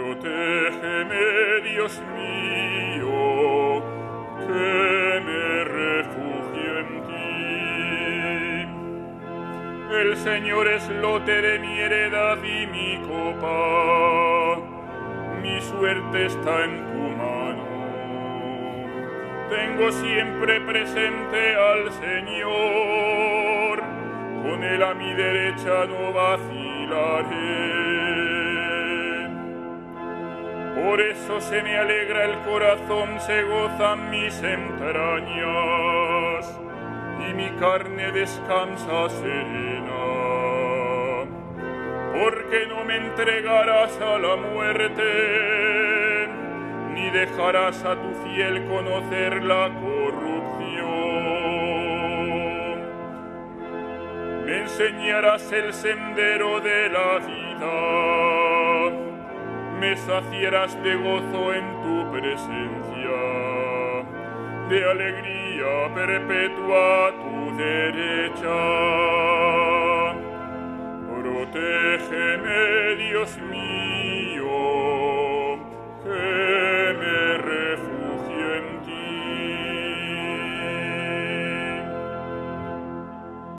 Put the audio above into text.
Protégeme, Dios mío, que me refugio en ti. El Señor es lote de mi heredad y mi copa. Mi suerte está en tu mano. Tengo siempre presente al Señor. Con Él a mi derecha no vacilaré. Por eso se me alegra el corazón, se gozan mis entrañas, y mi carne descansa serena. Porque no me entregarás a la muerte, ni dejarás a tu fiel conocer la corrupción. Me enseñarás el sendero de la vida. Me saciarás de gozo en tu presencia, de alegría perpetua a tu derecha. Protégeme, Dios mío.